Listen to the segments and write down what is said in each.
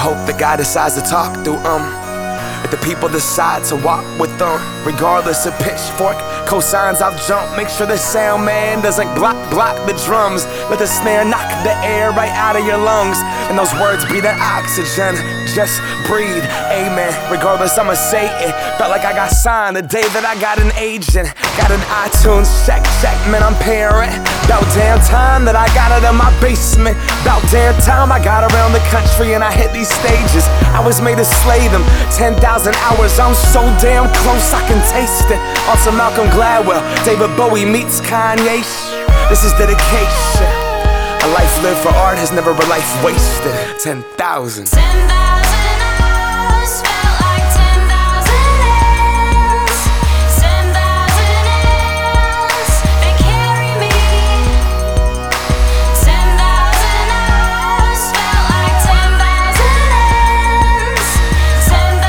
hope that God decides to talk through if the people decide to walk with them, regardless of pitchfork, cosigns I've jumped. Make sure the sound man doesn't block the drums. Let the snare knock the air right out of your lungs, and those words be the oxygen. Just breathe, amen. Regardless, I'ma say it. Felt like I got signed the day that I got an agent. Got an iTunes check, man, I'm paying. About damn time that I got out of my basement. About damn time I got around the country and I hit these stages. I was made to slay them. 10,000 hours, I'm so damn close I can taste it. Also Malcolm Gladwell, David Bowie meets Kanye. This is dedication. A life lived for art has never a life wasted. 10,000. 10,000 hours felt like 10,000 hands. 10,000 hands, they carry me. 10,000 hours felt like 10,000 hands. 10,000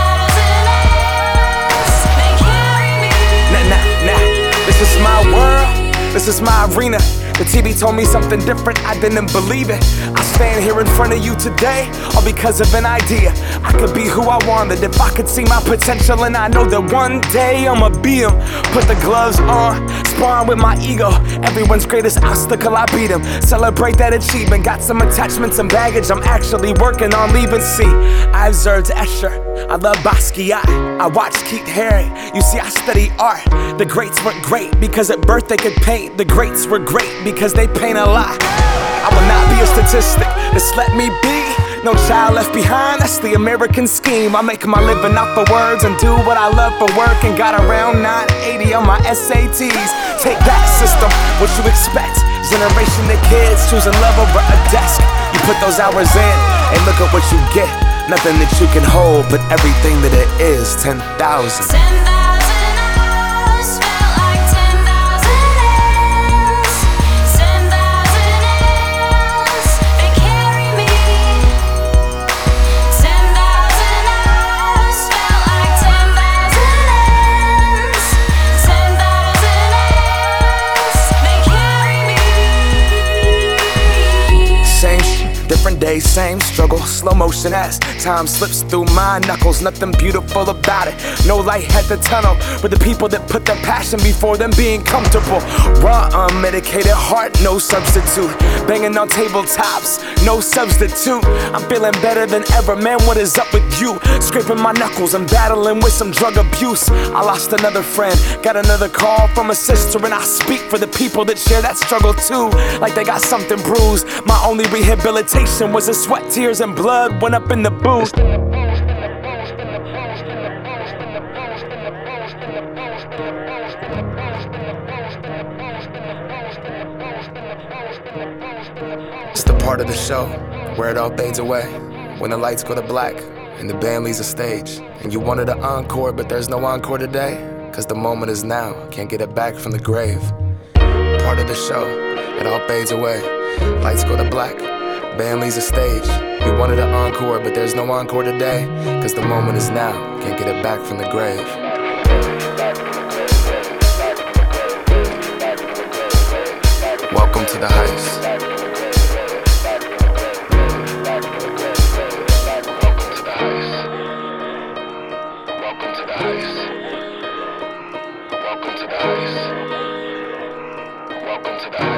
hands, they carry me. Nah, this is my world, this is my arena. The TV told me something different, I didn't believe it. I stand here in front of you today, all because of an idea. I could be who I wanted if I could see my potential, and I know that one day I'ma be him. Put the gloves on, sparring with my ego. Everyone's greatest obstacle, I beat him. Celebrate that achievement, got some attachments and baggage I'm actually working on leaving. See, I observed Escher, I love Basquiat, I watched Keith Haring. You see, I study art. The greats weren't great because at birth they could paint. The greats were great because they paint a lot. I will not be a statistic, just let me be. No child left behind, that's the American scheme. I make my living off of words and do what I love for work, and got around 980 on my SATs. Take that, system, what you expect? Generation of kids choosing love over a desk. You put those hours in and look at what you get. Nothing that you can hold, but everything that it is. 10,000. 10,000 hours felt like 10,000 hands. 10,000 hands, they carry me. 10,000 hours felt like 10,000 hands. 10,000 hands, they carry me. Same different day, same struggle, slow motion as time slips through my knuckles. Nothing beautiful about it, no light at the tunnel. But the people that put their passion before them being comfortable. Raw, unmedicated heart, no substitute. Banging on tabletops, no substitute. I'm feeling better than ever, man, what is up with you? Scraping my knuckles and battling with some drug abuse. I lost another friend, got another call from a sister, and I speak for the people that share that struggle too. Like they got something bruised. My only rehabilitation was the sweat, tears, and blood went up in the booth. It's the part of the show where it all fades away, when the lights go to black and the band leaves the stage. And you wanted an encore, but there's no encore today, cause the moment is now, can't get it back from the grave. Part of the show, it all fades away, lights go to black, band leaves the stage. We wanted an encore, but there's no encore today, cause the moment is now, can't get it back from the grave. Welcome to the heist. Welcome to the heist. Welcome to the heist. Welcome to the heist. Welcome to the heist.